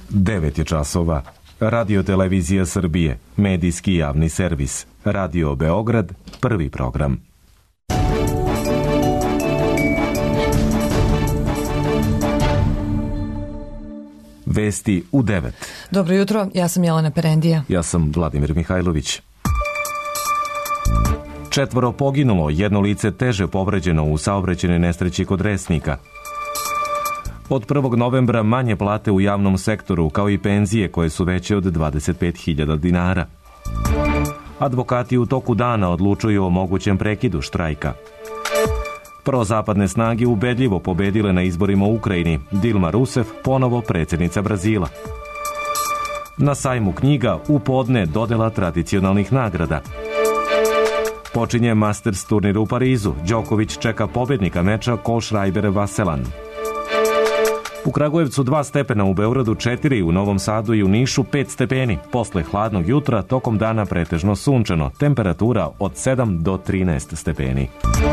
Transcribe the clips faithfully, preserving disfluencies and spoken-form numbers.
devet je časova. Radio Televizija Srbije, medijski javni servis. Radio Beograd, prvi program. Vesti u devet. Dobro jutro, ja sam Jelena Perendija. Ja sam Vladimir Mihajlović. Četvoro poginulo, jedno lice teže povređeno u saobraćajnoj nesreći kod Resnika. Od prvog novembra manje plate u javnom sektoru, kao i penzije koje su veće od dvadeset pet hiljada dinara. Advokati u toku dana odlučuju o mogućem prekidu štrajka. Prozapadne snage ubedljivo pobedile na izborima u Ukrajini. Dilma Rousseff ponovo predsjednica Brazila. Na sajmu knjiga u podne dodela tradicionalnih nagrada. Počinje Masters turnir u Parizu. Đoković čeka pobednika meča Kohlschreiber-Vaselan. U Kragujevcu dva stepena, u Beogradu četiri, u Novom Sadu i u Nišu pet stepeni. Posle hladnog jutra tokom dana pretežno sunčano. Temperatura od sedam do trinaest stepeni.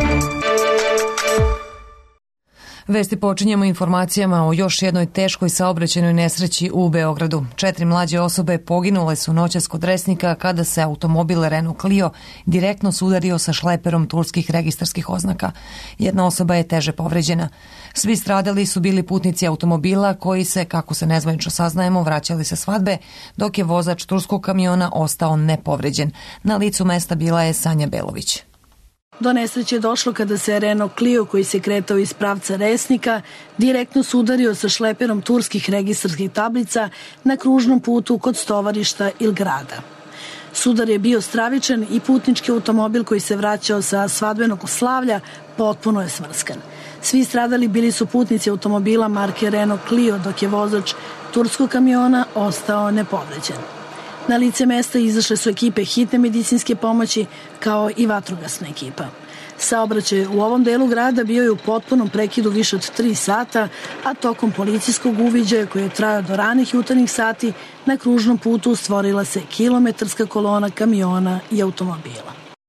Vesti počinjemo informacijama o još jednoj teškoj saobraćajnoj nesreći u Beogradu. Četiri mlađe osobe poginule su noćas kod Resnika kada se automobil Renault Clio direktno sudario sa šleperom turskih registarskih oznaka. Jedna osoba je teže povređena. Svi stradali su bili putnici automobila koji se, kako se nezvanično saznajemo, vraćali sa svadbe, dok je vozač turskog kamiona ostao nepovređen. Na licu mesta bila je Sanja Belović. Do nesreće je došlo kada se Renault Clio, koji se kretao iz pravca Resnika, direktno sudario sa šleperom turskih registarskih tablica na kružnom putu kod stovarišta Ilgrada. Sudar je bio stravičan i putnički automobil koji se vraćao sa svadbenog slavlja potpuno je smrskan. Svi stradali bili su putnici automobila marke Renault Clio, dok je vozač turskog kamiona ostao nepovređen. Na lice mesta izašle su ekipe hitne medicinske pomoći kao i vatrogasna ekipa. Saobraćaj u ovom delu grada bio je u potpunom prekidu više od tri sata, a tokom policijskog uviđaja koji je trajao do ranih jutarnjih sati, na kružnom putu stvorila se kilometarska kolona kamiona i automobila.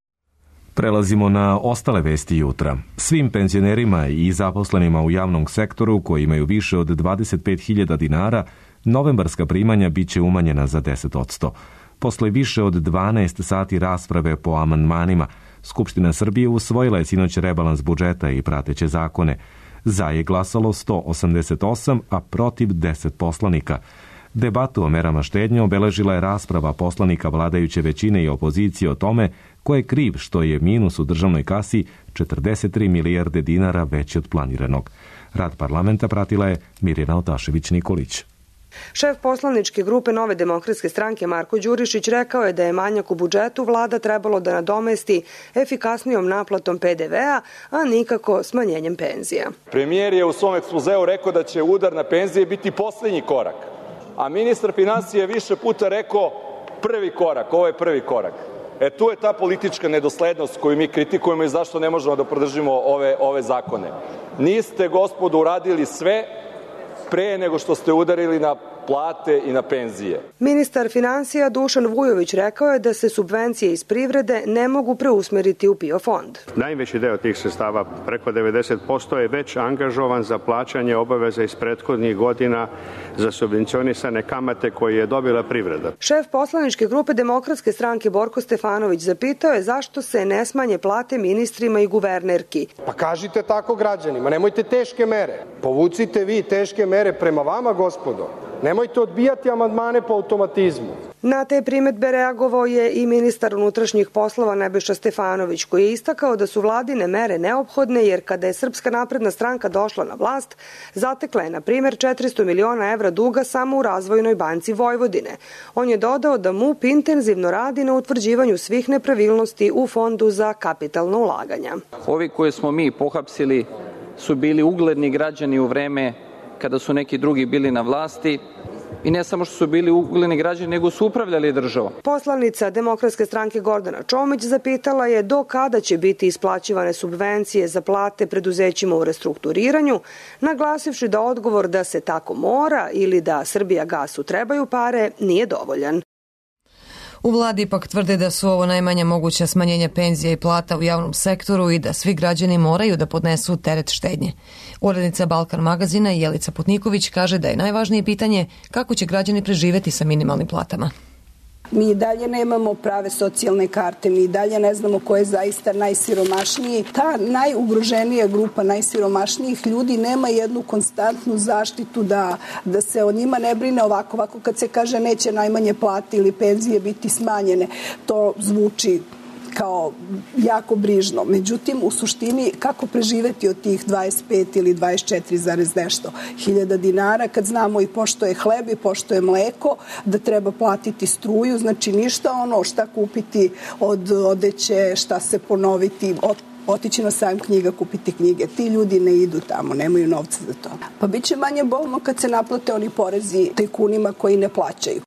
Prelazimo na ostale vesti jutra. Svim penzionerima i zaposlenima u javnom sektoru koji imaju više od dvadeset pet hiljada dinara, novembarska primanja biće umanjena za deset posto. Posle više od dvanaest sati rasprave po amandmanima, Skupština Srbije usvojila je sinoć rebalans budžeta i prateće zakone. Za je glasalo sto osamdeset osam, a protiv deset poslanika. Debatu o merama štednje obeležila je rasprava poslanika vladajuće većine i opozicije o tome ko je kriv što je minus u državnoj kasi četrdeset tri milijarde dinara veći od planiranog. Rad parlamenta pratila je Mirjana Otašević-Nikolić. Šef poslaničke grupe Nove demokratske stranke Marko Đurišić rekao je da je manjak u budžetu vlada trebalo da nadomesti efikasnijom naplatom pe de vea, a nikako smanjenjem penzija. Premijer je u svom ekspozeu rekao da će udar na penzije biti poslednji korak, a ministar finansija je više puta rekao prvi korak, ovo je prvi korak. E tu je ta politička nedoslednost koju mi kritikujemo i zašto ne možemo da podržimo ove, ove zakone. Niste, gospodo, uradili sve pre nego što ste udarili na plate i na penzije. Ministar finansija Dušan Vujović rekao je da se subvencije iz privrede ne mogu preusmeriti u PIO fond. Najveći deo tih sredstava, preko devedeset posto, je već angažovan za plaćanje obaveza iz prethodnih godina za subvencionisane kamate koje je dobila privreda. Šef poslaničke grupe Demokratske stranke Borko Stefanović zapitao je zašto se ne smanje plate ministrima i guvernerki. Pa kažite tako građanima, nemojte teške mere. Povucite vi teške mere prema vama, gospodo. Nemojte odbijati amandmane po automatizmu. Na te primedbe reagovao je i ministar unutrašnjih poslova Nebojša Stefanović, koji je istakao da su vladine mere neophodne jer kada je Srpska napredna stranka došla na vlast, zatekla je na primjer četiristo miliona evra duga samo u Razvojnoj banci Vojvodine. On je dodao da MUP intenzivno radi na utvrđivanju svih nepravilnosti u Fondu za kapitalna ulaganja. Ovi koje smo mi pohapsili su bili ugledni građani u vreme kada su neki drugi bili na vlasti i ne samo što su bili ugledni građani, nego su upravljali državom. Poslanica Demokratske stranke Gordana Čomić zapitala je do kada će biti isplaćivane subvencije za plate preduzećima u restrukturiranju, naglasivši da odgovor da se tako mora ili da Srbijagasu trebaju pare nije dovoljan. U vladi ipak tvrde da su ovo najmanja moguća smanjenja penzija i plata u javnom sektoru i da svi građani moraju da podnesu teret štednje. Urednica Balkan magazina Jelica Putniković kaže da je najvažnije pitanje kako će građani preživeti sa minimalnim platama. Mi i dalje nemamo prave socijalne karte, mi i dalje ne znamo ko je zaista najsiromašniji. Ta najugroženija grupa najsiromašnijih ljudi nema jednu konstantnu zaštitu da, da se o njima ne brine ovako, ovako kad se kaže neće najmanje plate ili penzije biti smanjene. To zvuči kao jako brižno. Međutim, u suštini, kako preživeti od tih dvadeset pet ili dvadeset četiri zarez nešto hiljada dinara, kad znamo i pošto je hleb i pošto je mleko, da treba platiti struju, znači ništa ono šta kupiti od odeće, šta se ponoviti, od otići na sajam knjiga, kupiti knjige. Ti ljudi ne idu tamo, nemaju novca za to. Pa bit će manje bolno kad se naplate oni porezi tajkunima koji ne plaćaju.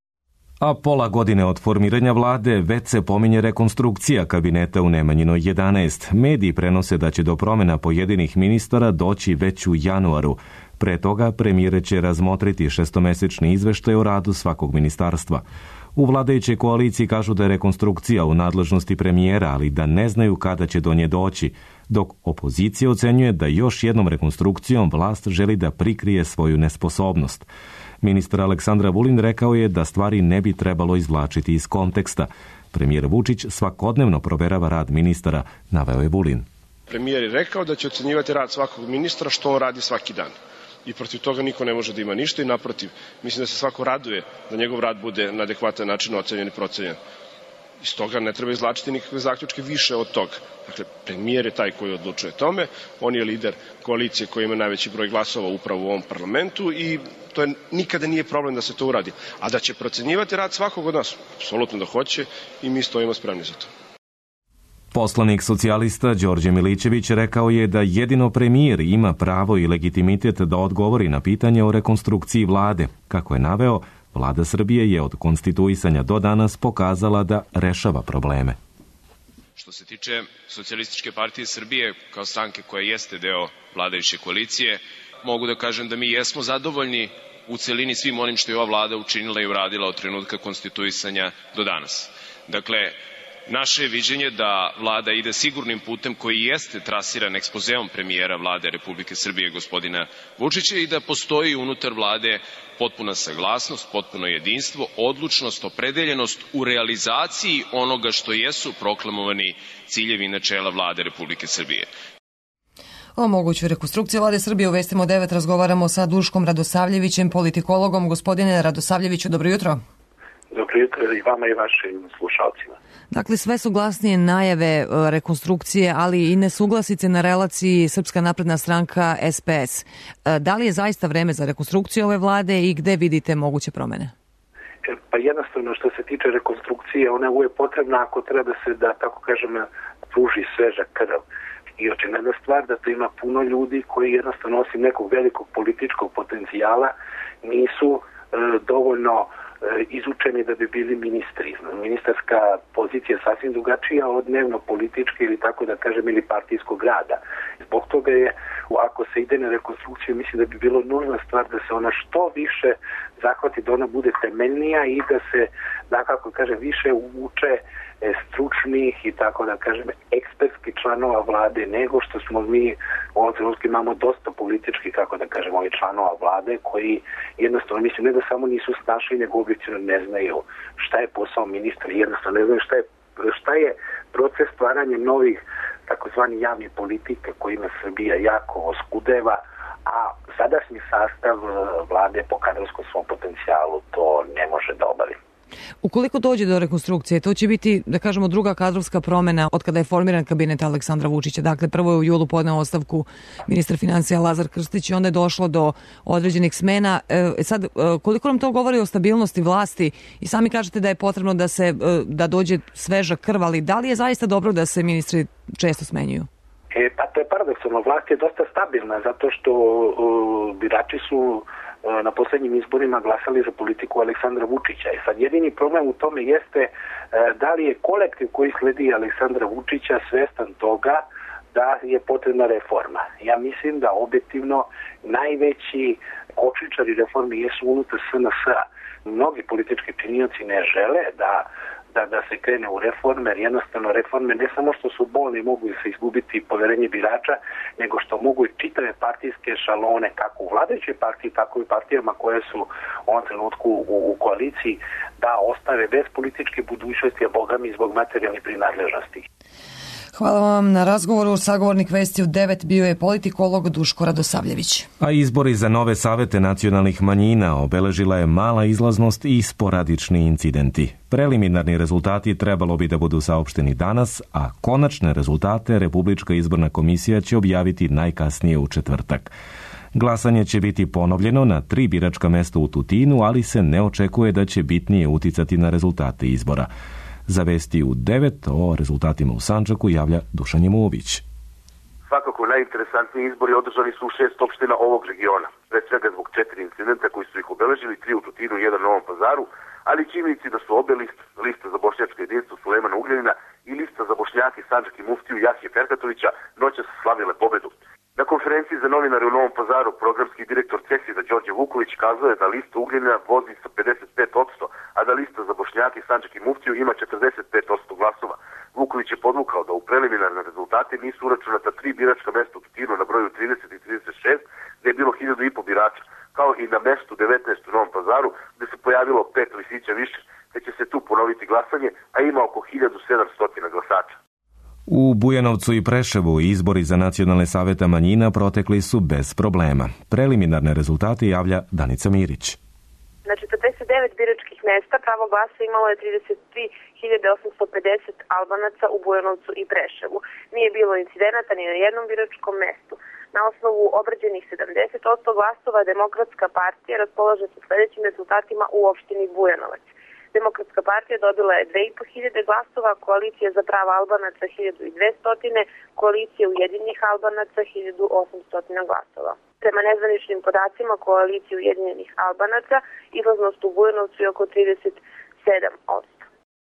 A pola godine od formiranja vlade već se pominje rekonstrukcija kabineta u Nemanjinoj jedanaest. Mediji prenose da će do promjena pojedinih ministara doći već u januaru. Pre toga premijer će razmotriti šestomesečni izveštaj o radu svakog ministarstva. U vladajućoj koaliciji kažu da je rekonstrukcija u nadležnosti premijera, ali da ne znaju kada će do nje doći, dok opozicija ocenjuje da još jednom rekonstrukcijom vlast želi da prikrije svoju nesposobnost. Ministar Aleksandar Vulin rekao je da stvari ne bi trebalo izvlačiti iz konteksta. Premijer Vučić svakodnevno proverava rad ministara, naveo je Vulin. Premijer je rekao da će ocenjivati rad svakog ministra što on radi svaki dan. I protiv toga niko ne može da ima ništa i naprotiv, mislim da se svako raduje da njegov rad bude na adekvatan način ocenjen i procenjen. Iz toga ne treba izvlačiti nikakve zaključke više od toga. Dakle, premijer je taj koji odlučuje tome, on je lider koalicije koji ima najveći broj glasova upravo u ovom parlamentu i to je, nikada nije problem da se to uradi. A da će procenjivati rad svakog od nas, apsolutno da hoće i mi stojimo spremni za to. Poslanik socijalista Đorđe Milićević rekao je da jedino premijer ima pravo i legitimitet da odgovori na pitanje o rekonstrukciji vlade. Kako je naveo, vlada Srbije je od konstituisanja do danas pokazala da rešava probleme. Što se tiče Socijalističke partije Srbije, kao stranke koja jeste deo vladajuće koalicije, mogu da kažem da mi jesmo zadovoljni u celini svim onim što je ova vlada učinila i uradila od trenutka konstituisanja do danas. Dakle, naše je viđenje da vlada ide sigurnim putem koji jeste trasiran ekspozeom premijera vlade Republike Srbije gospodina Vučića i da postoji unutar vlade potpuna saglasnost, potpuno jedinstvo, odlučnost, opredeljenost u realizaciji onoga što jesu proklamovani ciljevi i načela vlade Republike Srbije. O mogućoj rekonstrukciji vlade Srbije u Vestima devet razgovaramo sa Duškom Radosavljevićem, politikologom. Gospodine Radosavljeviću, dobro jutro. Dobro jutro i vama i vašim slušalcima. Dakle, sve su glasnije najave rekonstrukcije, ali i nesuglasice na relaciji Srpska napredna stranka S P S. Da li je zaista vreme za rekonstrukciju ove vlade i gde vidite moguće promene? Pa jednostavno što se tiče rekonstrukcije, ona je uvijek potrebna ako treba se, da tako kažem, pruži sveža krv. I očigledna stvar da to ima puno ljudi koji jednostavno osim nekog velikog političkog potencijala nisu e, dovoljno izučeni da bi bili ministri. Ministarska pozicija je sasvim drugačija od dnevno političke ili tako da kažem ili partijskog rada. Zbog toga je, ako se ide na rekonstrukciju, mislim da bi bilo nužna stvar da se ona što više zahvati, da ona bude temeljnija i da se, da kako kažem, više uče stručnih i tako da kažem ekspertskih članova vlade nego što smo mi u ovom trenutku imamo dosta političkih, kako da kažem, ovih članova vlade koji jednostavno mislim ne da samo nisu snašli, nego objektivno ne znaju šta je posao ministra, jednostavno ne znaju šta je, šta je proces stvaranja novih takozvani javnih politika kojima Srbija jako oskudeva, a sadašnji sastav vlade po kadrovskom svom potencijalu to ne može da obavi. Ukoliko dođe do rekonstrukcije, to će biti, da kažemo, druga kadrovska promena od kada je formiran kabinet Aleksandra Vučića. Dakle, prvo je u julu podneo ostavku ministar financija Lazar Krstić i onda je došlo do određenih smena. E, sad, koliko nam to govori o stabilnosti vlasti i sami kažete da je potrebno da se da dođe sveža krv, ali da li je zaista dobro da se ministri često smenjuju? E, pa to je paradoksalno. Vlast je dosta stabilna zato što uh, birači su na poslednjim izborima glasali za politiku Aleksandra Vučića. I sad jedini problem u tome jeste da li je kolektiv koji sledi Aleksandra Vučića svestan toga da je potrebna reforma. Ja mislim da objektivno najveći kočničari reforme jesu unutar S N S-a. Mnogi politički činioci ne žele da da, da se krene u reforme, jer jednostavno reforme ne samo što su bolne i mogu se izgubiti poverenje birača, nego što mogu i čitave partijske šalone, kako u vladajućoj partiji, tako i partijama koje su u ovom trenutku u, u koaliciji, da ostave bez političke budućnosti, a boga mi zbog materijalnih prinadležnosti. Hvala vam na razgovoru. Sagovornik Vesti u devet bio je politikolog Duško Radosavljević. A izbori za nove savete nacionalnih manjina obeležila je mala izlaznost i sporadični incidenti. Preliminarni rezultati trebalo bi da budu saopšteni danas, a konačne rezultate Republička izborna komisija će objaviti najkasnije u četvrtak. Glasanje će biti ponovljeno na tri biračka mesta u Tutinu, ali se ne očekuje da će bitnije uticati na rezultate izbora. Za Vesti u devet o rezultatima u Sandžaku javlja Dušan Jemović. Svakako najinteresantniji izbori održani su u šest opština ovog regiona. Pre svega zbog četiri incidenta koji su ih obeležili, tri u Tutinu i jedan u Novom Pazaru, ali činjenici da su obe liste, lista za bošnjačko jedinstvo Sulejmana Ugljanina i lista za Bošnjake Sandžak i muftiju Jahje Ferhatovića noćas slavile pobedu. Na konferenciji za novinare u Novom Pazaru programski direktor CESID-a Đorđe Vuković kazao je da lista Ugljanina vozi sa pedeset pet posto, a da lista za Bošnjake Sandžak i muftiju ima četrdeset pet posto glasova. Vuković je podvukao da u preliminarne rezultate nisu uračunata tri biračka mesta u Tutinu na broju trideset i trideset šest, gde je bilo hiljadu i po birača, kao i na mestu devetnaest u Novom Pazaru, gde se pojavilo pet listića više, te će se tu ponoviti glasanje, a ima oko hiljadu sedamsto glasača. U Bujanovcu i Preševu izbori za nacionalne savete manjina protekli su bez problema. Preliminarne rezultate javlja Danica Mirić. Na četrdeset devet biračkih mesta pravo glasa imalo je trideset tri hiljade osamsto pedeset Albanaca u Bujanovcu i Preševu. Nije bilo incidenata ni na jednom biračkom mestu. Na osnovu obrađenih sedamdeset posto glasova Demokratska partija raspolaže sa sledećim rezultatima u opštini Bujanovac. Demokratska partija dobila je dve i po hiljade glasova, koalicija za prava Albanaca hiljadu dvesta, koalicija Ujedinjenih Albanaca hiljadu osamsto glasova. Prema nezvaničnim podacima koalicije Ujedinjenih Albanaca izlaznost u Bujanovcu je oko trideset sedam posto.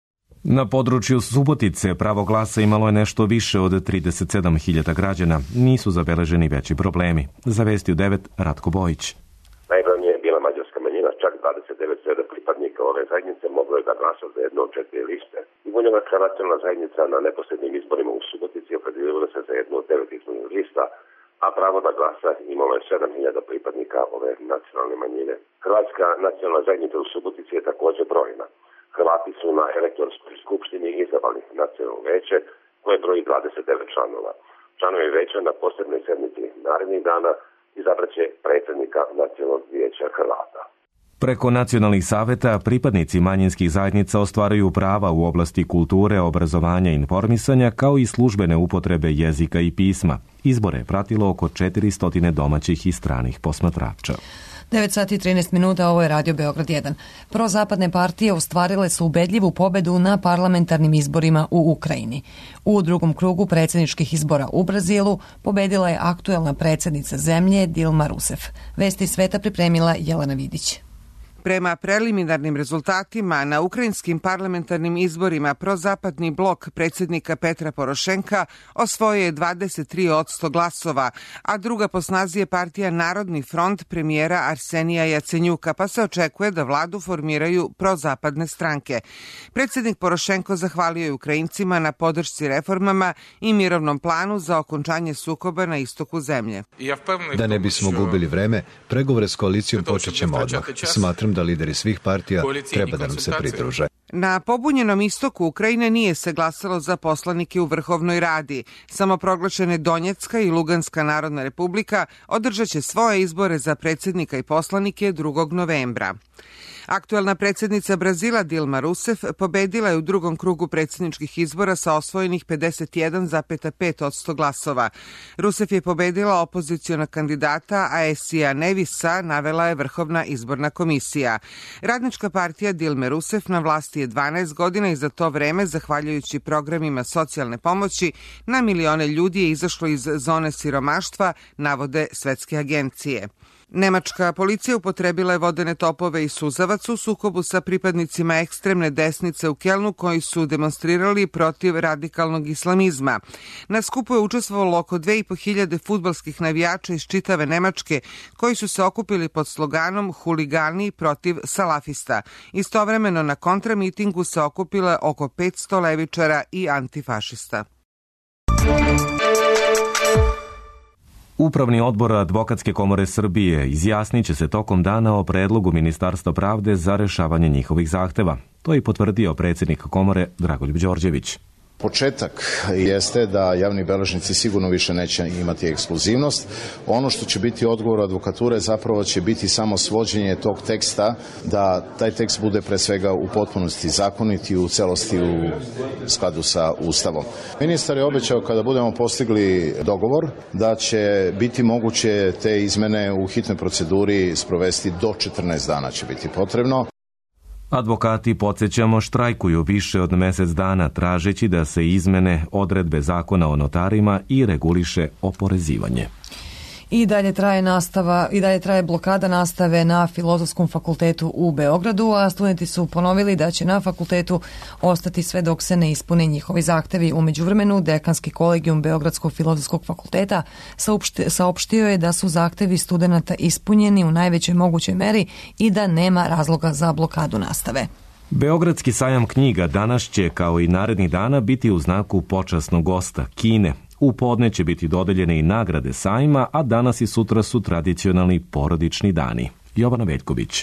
Na području Subotice pravo glasa imalo je nešto više od trideset sedam hiljada građana. Nisu zabeleženi veći problemi. Za Vesti u devet Ratko Bojić. Najbrojnije je bila mađarska manjina, čak dvadeset devet hiljada pripadnika ove zajednice moglo je da glasa za jednu od četiri liste. I bunjevačka nacionalna zajednica na neposrednim izborima u Subotici opredelila se za jednu od devet izbornih lista, a pravo da glasa imalo je sedam hiljada pripadnika ove nacionalne manjine. Hrvatska nacionalna zajednica u Subotici je također brojna. Hrvati su na elektorskoj skupštini izabrali nacionalno veće koje broji dvadeset devet članova. Članovi veća na posebnoj sednici narednih dana izabraće predsjednika nacionalnog vijeća Hrvata. Preko nacionalnih saveta pripadnici manjinskih zajednica ostvaruju prava u oblasti kulture, obrazovanja i informisanja kao i službene upotrebe jezika i pisma. Izbore je pratilo oko četiristo domaćih i stranih posmatrača. devet sati i trinaest minuta, ovo je Radio Beograd jedan. Prozapadne partije ostvarile su ubedljivu pobedu na parlamentarnim izborima u Ukrajini. U drugom krugu predsjedničkih izbora u Brazilu pobedila je aktuelna predsjednica zemlje Dilma Rousseff. Vesti sveta pripremila Jelena Vidić. Prema preliminarnim rezultatima na ukrajinskim parlamentarnim izborima prozapadni blok predsjednika Petra Porošenka osvojio je dvadeset tri posto glasova, a druga po snazi je partija Narodni front premijera Arsenija Jacenjuka, pa se očekuje da vladu formiraju prozapadne stranke. Predsjednik Porošenko zahvalio je Ukrajincima na podršci reformama i mirovnom planu za okončanje sukoba na istoku zemlje. Da ne bismo gubili vreme, pregovore s koalicijom počet ćemo odmah. Smatram da lideri svih partija treba da nam se pridruže. Na pobunjenom istoku Ukrajine nije se glasalo za poslanike u Vrhovnoj radi. Samoproglašene Donjecka i Luganska narodna republika održat će svoje izbore za predsjednika i poslanike drugog novembra. Aktuelna predsjednica Brazila Dilma Rousseff pobedila je u drugom krugu predsjedničkih izbora sa osvojenih pedeset jedan zarez pet posto glasova. Rousseff je pobedila opoziciona kandidata Aesija Nevisa, navela je Vrhovna izborna komisija. Radnička partija Dilme Rousseff na vlasti je dvanaest godina i za to vreme, zahvaljujući programima socijalne pomoći, na milione ljudi je izašlo iz zone siromaštva, navode svetske agencije. Nemačka policija upotrebila je vodene topove i suzavac u sukobu sa pripadnicima ekstremne desnice u Kelnu koji su demonstrirali protiv radikalnog islamizma. Na skupu je učestvovalo oko dve i po hiljade fudbalskih navijača iz čitave Nemačke koji su se okupili pod sloganom "Huligani protiv salafista". Istovremeno na kontramitingu se okupile oko petsto levičara i antifašista. Upravni odbor Advokatske komore Srbije izjasnit će se tokom dana o predlogu Ministarstva pravde za rešavanje njihovih zahteva. To je potvrdio predsjednik komore Dragoljub Đorđević. Početak jeste da javni beležnici sigurno više neće imati ekskluzivnost. Ono što će biti odgovor advokature zapravo će biti samo svođenje tog teksta, da taj tekst bude pre svega u potpunosti zakonit i u celosti u skladu sa Ustavom. Ministar je obećao kada budemo postigli dogovor da će biti moguće te izmene u hitnoj proceduri sprovesti do četrnaest dana će biti potrebno. Advokati, podsjećamo, štrajkuju više od mjesec dana tražeći da se izmene odredbe zakona o notarima i reguliše oporezivanje. I dalje traje nastava, i dalje traje blokada nastave na Filozofskom fakultetu u Beogradu, a studenti su ponovili da će na fakultetu ostati sve dok se ne ispune njihovi zahtevi. U međuvremenu, dekanski kolegijum Beogradskog filozofskog fakulteta saopštio je da su zahtevi studenata ispunjeni u najvećoj mogućoj meri i da nema razloga za blokadu nastave. Beogradski sajam knjiga danas će, kao i narednih dana, biti u znaku počasnog gosta Kine. U podne će biti dodeljene i nagrade sajma, a danas i sutra su tradicionalni porodični dani. Jovana Veljković.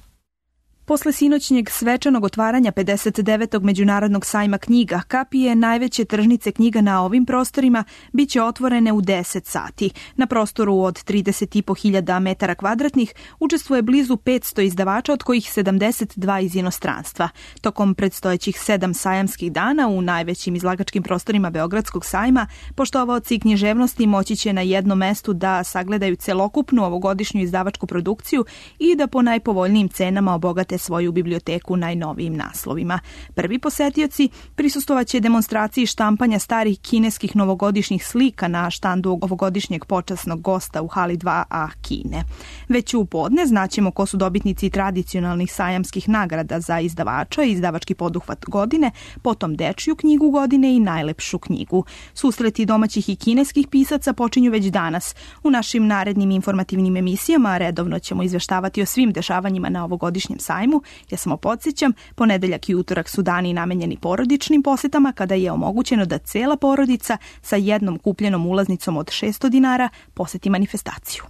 Posle sinoćnjeg svečanog otvaranja pedeset devetog Međunarodnog sajma knjiga, kapije najveće tržnice knjiga na ovim prostorima biće otvorene u deset sati. Na prostoru od trideset i po hiljada metara kvadratnih učestvuje blizu petsto izdavača, od kojih sedamdeset dva iz inostranstva. Tokom predstojećih sedam sajamskih dana u najvećim izlagačkim prostorima Beogradskog sajma, poštovaoci književnosti moći će na jednom mestu da sagledaju celokupnu ovogodišnju izdavačku produkciju i da po najpovoljnijim cenama obogate svoju biblioteku najnovijim naslovima. Prvi posetioci prisustvovaće demonstraciji štampanja starih kineskih novogodišnjih slika na štandu ovogodišnjeg počasnog gosta u hali dva A Kine. Već u podne znaćemo ko su dobitnici tradicionalnih sajamskih nagrada za izdavača i izdavački poduhvat godine, potom dečju knjigu godine i najlepšu knjigu. Susreti domaćih i kineskih pisaca počinju već danas. U našim narednim informativnim emisijama redovno ćemo izveštavati o svim dešavanjima na ovogodišnjem sajmu. Ja samo podsjećam, ponedeljak i utorak su dani namenjeni porodičnim posetama, kada je omogućeno da cela porodica sa jednom kupljenom ulaznicom od šesto dinara poseti manifestaciju.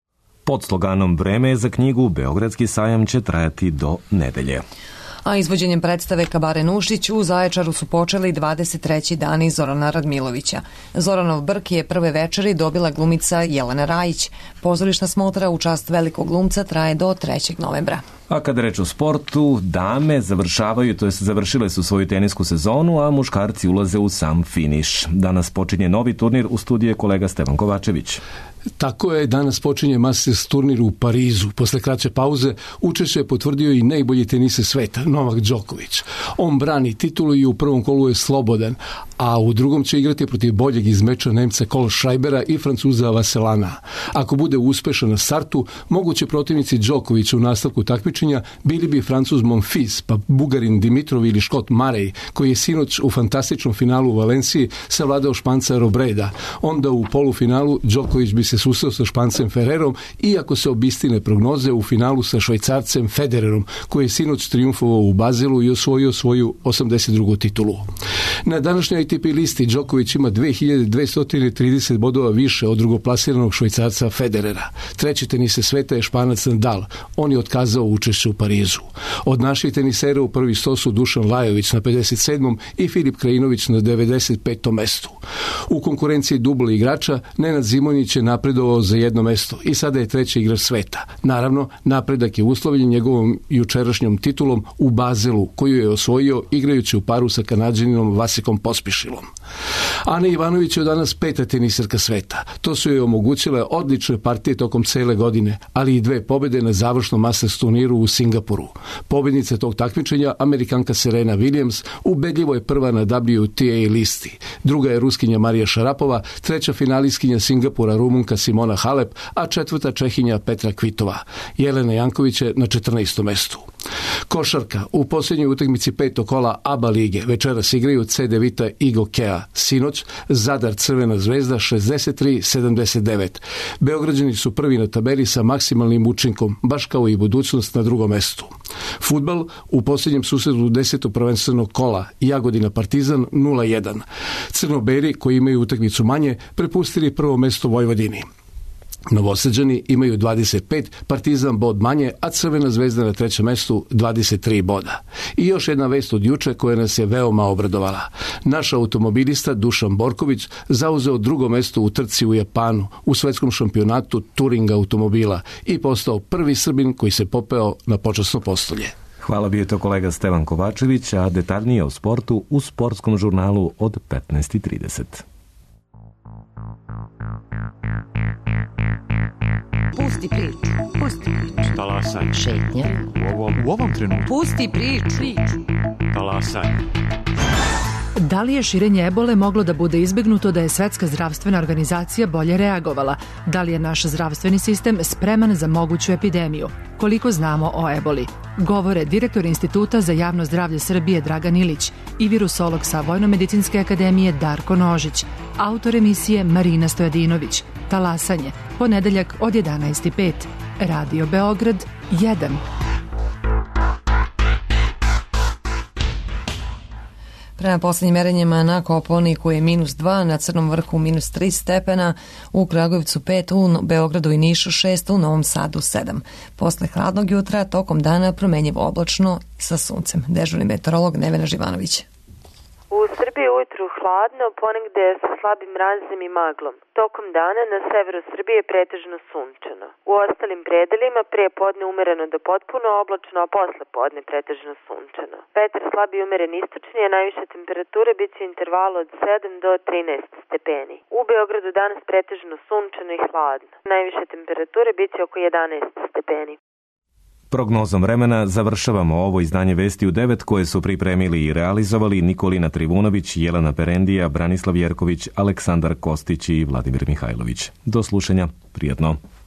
Pod sloganom "Vreme je za knjigu" Beogradski sajam će trajati do nedelje. A izvođenjem predstave Kabare Nušić u Zaječaru su počeli dvadeset treći dani Zorana Radmilovića. Zoranov brk je prve večeri dobila glumica Jelena Rajić. Pozorišna smotra u čast velikog glumca traje do trećeg novembra. A kada reč o sportu, dame završavaju, to jest završile su svoju tenisku sezonu, a muškarci ulaze u sam finiš. Danas počinje novi turnir, u studiju je kolega Stevan Kovačević. Tako je, danas počinje Masters turnir u Parizu. Posle kraće pauze učešće je potvrdio i najbolji tenise sveta, Novak Đoković. On brani titulu i u prvom kolu je slobodan, a u drugom će igrati protiv boljeg iz meča Nemca Kohlschreibera i Francuza Vaselana. Ako bude uspešan na startu, moguće protivnici Đokovića u nastavku takmičenja bili bi Francuz Monfils, pa Bugarin Dimitrov ili Škot Marej, koji je sinoć u fantastičnom finalu u Valenciji savladao Španca Robreda. Onda u polufinalu Đoković bi se susreo sa Špancem Ferrerom, iako se obistine prognoze u finalu sa Švajcarcem Federerom, koji je sinoć trijumfovao u Bazilu i osvojio svoju osamdeset drugu titulu. Na današnjoj A T P listi Đoković ima dve hiljade dvesta trideset bodova više od drugoplasiranog Švajcarca Federera. Treći tenise sveta je Španac Nadal. On je otkazao učešće u Parizu. Od naših tenisera u prvi sto su Dušan Lajović na pedeset sedmom i Filip Krajinović na devedeset petom mestu. U konkurenciji dubla igrača Nenad Zimonjić je napredovao za jedno mesto i sada je treći igrač sveta. Naravno, napredak je uslovljen njegovom jučerašnjom titulom u Bazelu, koju je osvojio igrajući u paru sa Kanađaninom Vasikom Pospišom. završilom. Ana Ivanović je danas peta teniserka sveta. To su joj omogućile odlične partije tokom cele godine, ali i dve pobjede na završnom Masters turniru u Singapuru. Pobjednica tog takmičenja, Amerikanka Serena Williams, ubedljivo je prva na W T A listi. Druga je Ruskinja Marija Šarapova, treća finalistkinja Singapura Rumunka Simona Halep, a četvrta Čehinja Petra Kvitova. Jelena Janković je na četrnaestom mestu. Košarka. U posljednjoj utakmici petog kola A B A lige večeras igraju C D Vita i Gokea. Sinoć Zadar Crvena zvezda šezdeset tri sedamdeset devet. Beograđani su prvi na tabeli sa maksimalnim učinkom, baš kao i budućnost na drugom mestu. Fudbal. U posljednjem susretu desetog prvenstvenog kola Jagodina Partizan nula jedan. Crnoberi, koji imaju utakmicu manje, prepustili prvo mesto Vojvodini. Novosađani imaju dvadeset pet, Partizan bod manje, a Crvena zvezda na trećem mestu dvadeset tri boda. I još jedna vest od juče koja nas je veoma obradovala. Naš automobilista Dušan Borković zauzeo drugo mesto u trci u Japanu u svetskom šampionatu Turing automobila i postao prvi Srbin koji se popeo na počasno postolje. Hvala, bio je to kolega Stevan Kovačević, a detaljnije o sportu u sportskom žurnalu od petnaest i trideset. Pusti priču, pusti priču. Talasaj. Šetnja. U ovom, u ovom trenutku. Pusti priču. Talasaj. Da li je širenje ebole moglo da bude izbegnuto da je Svetska zdravstvena organizacija bolje reagovala? Da li je naš zdravstveni sistem spreman za moguću epidemiju? Koliko znamo o eboli? Govore direktor Instituta za javno zdravlje Srbije Dragan Ilić i virusolog sa Vojno-medicinske akademije Darko Nožić, autor emisije Marina Stojadinović. Talasanje, ponedeljak od jedanaest i pet. Radio Beograd jedan. Prema posljednjim merenjima na Kopaoniku je minus dva, na Crnom vrhu minus tri stepena, u Kragujevcu pet, u Beogradu i Nišu šest, u Novom Sadu sedam. Posle hladnog jutra tokom dana promenjivo oblačno sa suncem. Dežurni meteorolog Nevena Živanović. U Srbiji ujutru hladno, ponegde sa slabim mrazom i maglom. Tokom dana na severu Srbije pretežno sunčano. U ostalim predelima pre podne umereno do potpuno oblačno, a posle podne pretežno sunčano. Vetar slab i umeren istočni, a najviše temperature bit će intervalu od sedam do trinaest stepeni. U Beogradu danas pretežno sunčano i hladno. Najviše temperature bit će oko jedanaest stepeni. Prognozom vremena završavamo ovo izdanje Vesti u devet koje su pripremili i realizovali Nikolina Trivunović, Jelena Perendija, Branislav Jerković, Aleksandar Kostić i Vladimir Mihajlović. Do slušanja, prijatno.